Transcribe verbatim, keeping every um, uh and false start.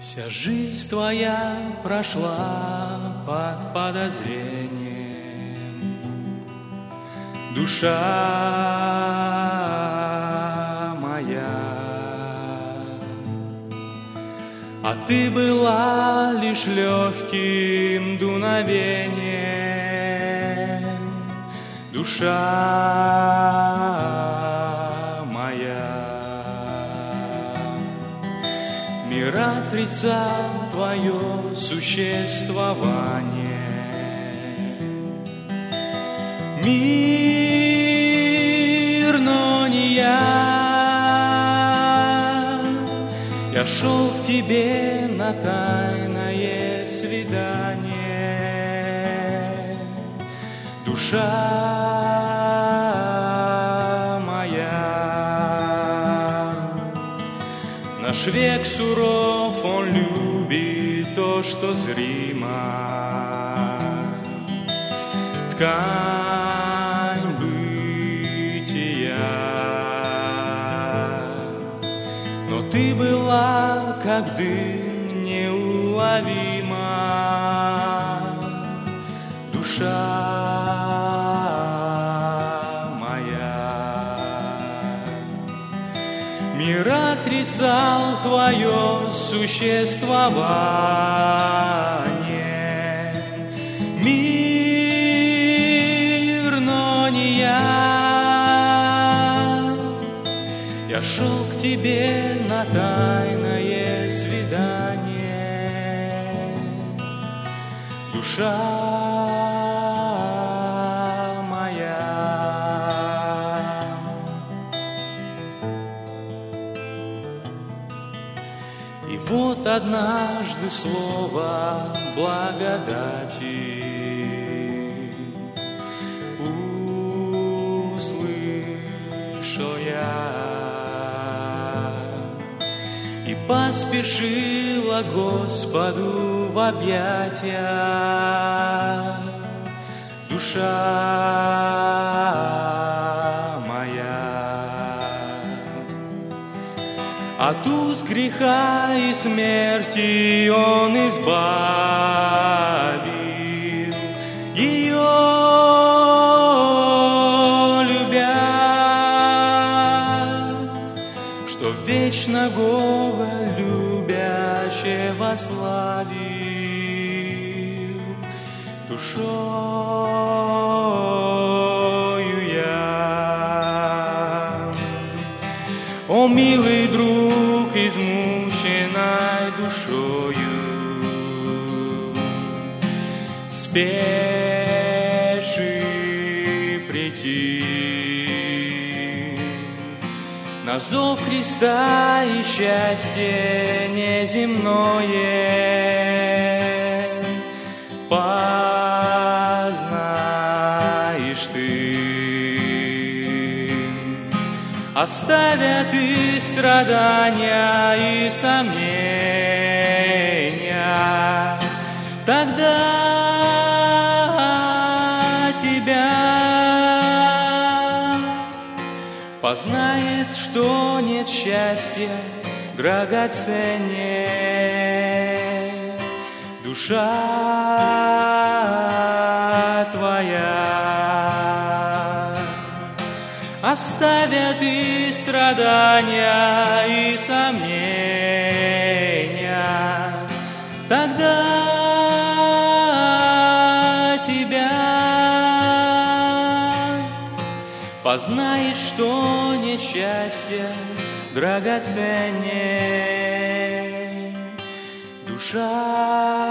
Вся жизнь твоя прошла под подозрением, душа моя, а ты была лишь легким дуновением, душа моя. Мир отрицал твое существование, мир, но не я. Я шел к тебе на тайное свидание, душа моя. Наш век суров, он любит то, что зримо, ткань бытия. Но ты была, как дым, неуловима, душа моя. Мир отрицал твое существование, мир, но не я. Я шел к тебе на тайное свидание, душа моя. И вот однажды слово благодати услышал я, и поспешила Господу в объятия, душа моя. От уз греха и смерти Он избавил ее, любя, что вечно Бога любящего славил, душою я. О, милый друг, измученной душою, спеши прийти на зов Христа, и счастье неземное познаешь ты. Оставят и страдания, и сомнения, тогда тебя познает, что нет счастья драгоценнее, душа твоя. Оставят и страдания, и сомнения, тогда тебя познаешь, что нет счастья драгоценнее, душа